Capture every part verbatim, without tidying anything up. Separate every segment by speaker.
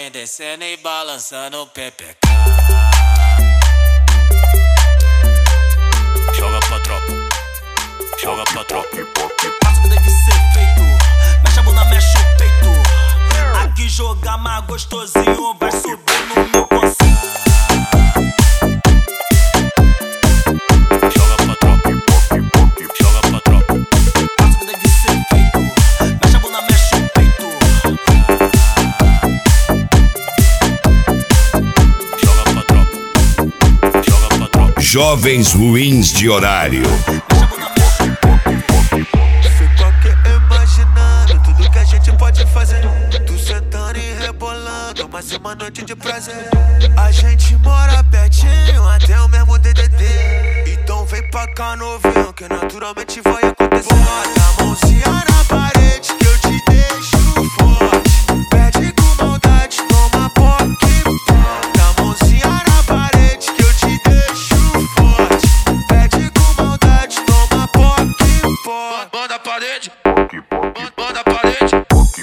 Speaker 1: vem descendo e balançando o pepeca. Joga pra tropa, joga pra tropa.
Speaker 2: Faça o que deve ser feito, mexe a bunda, mexe o peito. Aqui jogar mais gostosinho, vai subir no meu conceito.
Speaker 1: Joga pra tropa, joga pra tropa.
Speaker 2: Faça o que deve ser feito, mexe a bunda, mexe o peito.
Speaker 1: Joga pra tropa, joga pra tropa.
Speaker 3: Jovens ruins de horário.
Speaker 4: Fico aqui imaginando tudo que a gente pode fazer. Tu sentando e rebolando, mas é uma noite de prazer. A gente mora pertinho, até o mesmo D D D. Então vem pra cá novinho, que naturalmente vai acontecer. Bota a mãozinha na parede que eu te deixo forte. Pede com maldade, toma poque. Bota a mãozinha na parede que eu te deixo forte. Pede com maldade, toma poque. Banda a parede, banda a parede.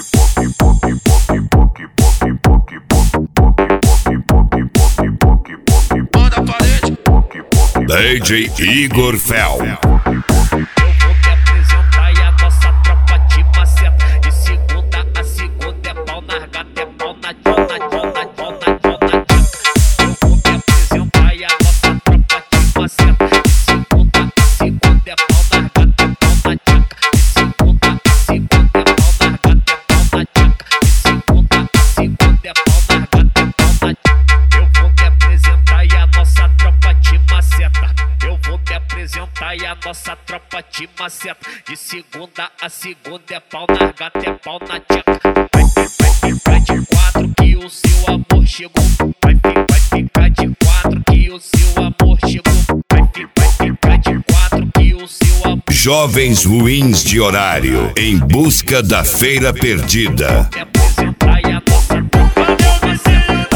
Speaker 4: Banda a parede.
Speaker 3: D J Igor Fel.
Speaker 5: Eu vou te apresentar e a nossa tropa de maceta. De segunda a segunda é pau na gata, é pau na jona, jona, jona, jona, jaca. Eu vou te apresentar e a nossa tropa de maceta. De segunda a segunda é pau na gata, é pau na jaca. De segunda a segunda é pau na gata, é pau na jaca. De segunda a segunda é pau na gata, é pau na jaca. Eu vou te apresentar e a nossa tropa de maceta. Eu vou te apresentar e a nossa tropa de maceta. De segunda a segunda é pau na gata, é pau na tcheca. Vai, vai ficar de quatro que o seu amor chegou. Vai, vai ficar de quatro que o seu amor chegou. Vai, vai ficar de quatro que o seu amor.
Speaker 3: Jovens ruins de horário, em busca da feira perdida.
Speaker 5: Te apresentar e a nossa tropa de maceta.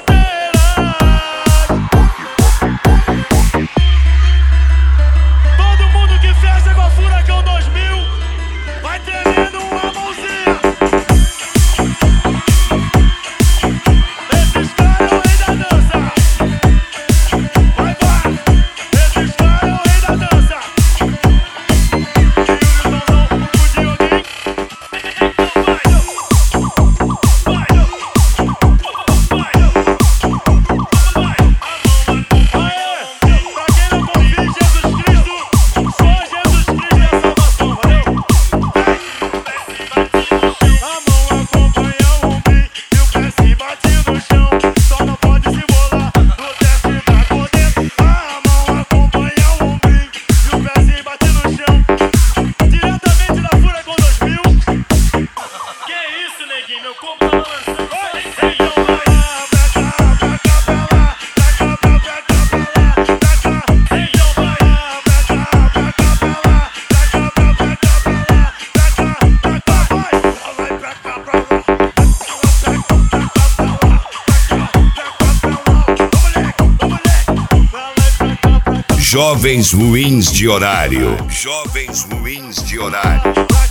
Speaker 6: Todo mundo que festa igual Furacão dois mil, vai tremendo uma mãozinha. Esses caras é o rei da dança. Vai, vai. Esses caras é o rei da dança. E o não, não, o Dioguinho. Vai, vai, vai, vai. Pra quem não confia em Jesus Cristo, só Jesus Cristo é a salvação, valeu? A mão acompanha o ombro e o pé se bate no chão. Só não pode se bolar no teste da condena. A mão acompanha o ombro e o pé se bate no chão. Diretamente da Furacão dois mil. Que isso, neguinho? Meu corpo tá balançando. Então vai lá, pra cá, pra cá, pra lá. Pra cá, pra cá, pra lá. Pra cá. Então vai lá, pra cá, pra cá, pra lá. Pra cá, pra cá, pra lá. Pra cá, pra cá, vai. Vai pra cá, pra lá. Pra cá, pra cá, pra lá. Pra cá, pra cá, pra lá. Ô moleque, ô moleque. Vai lá pra cá, pra cá.
Speaker 3: Jovens ruins de horário. Jovens ruins de horário.
Speaker 4: Vai